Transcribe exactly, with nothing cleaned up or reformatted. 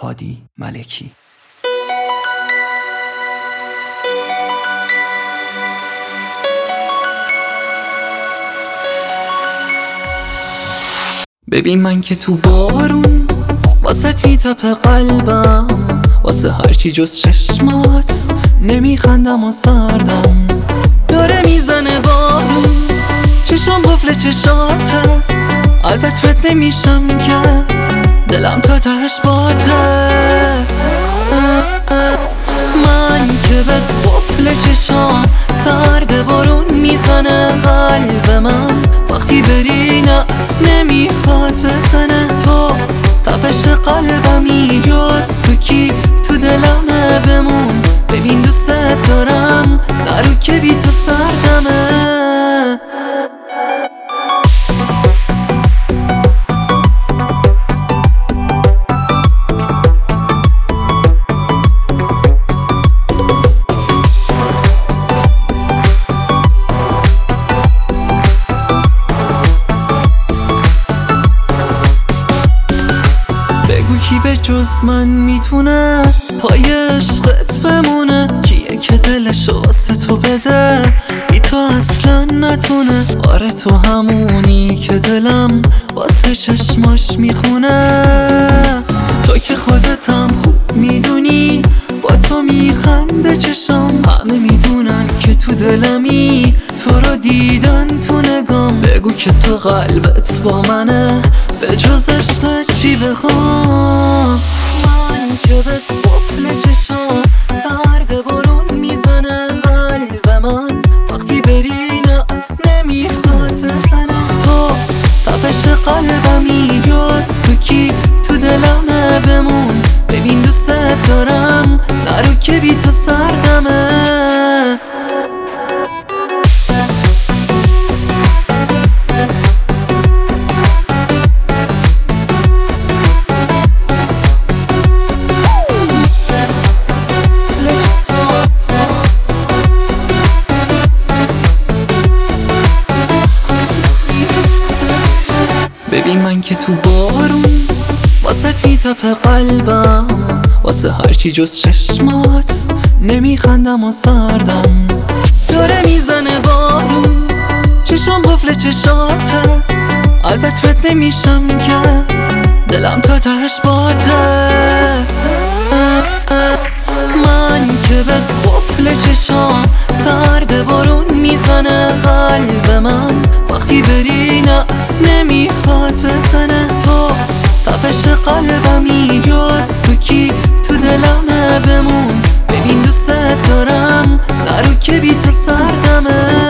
هادی ملکی. ببین من که تو بارون واسه میتپه قلبم، واسه هرچی جز چشمات نمیخندم و سردم داره میزنه بارون، چشم قفل چشاته، ازت رد نمیشم که دلم تا تهش باته. من که بهت قفل چشام سرد بارون میزنه قلب من، وقتی بری نه نمیخواد بزنه. تو تپش قلبمی جز تو کی تو دلمه بمون، ببین دوست دارم نرو که بی تو سردمه. کی به جز من میتونه پای عشقت بمونه؟ کیه که دلشو واسه تو بده بی تو اصلا نتونه؟ آره تو همونی که دلم واسه چشماش میخونه. تو که خودتم خوب میدونی با تو میخنده چشم، همه میدونن که تو دلمی، تو رو دیدن تو نگام. بگو که تو قلبت با منه به جز عشقت چی بخوام. من که بهت قفل چشام سرد بارون میزنه قلب من، وقتی بری نه نمیخواد بزنه. تو تپش قلبمی جز تو کی تو دلمه بمون، ببین دوست دارم نرو که بی تو سردمه. ببین من که تو بارون واسه میتپه قلبم، واسه هرچی جز چشمات نمیخندم و سردم داره میزنه بارون، چشم قفل چشاته، ازت رد نمیشم که دلم تا تهش باته. من که بهت قفل چشام سرد بارون میزنه قلب من، وقتی بری نه نمیخواد بزنه. تو تپش قلبمی جز تو کی تو دلمه بمون، ببین دوست دارم نرو که بی تو سردمه.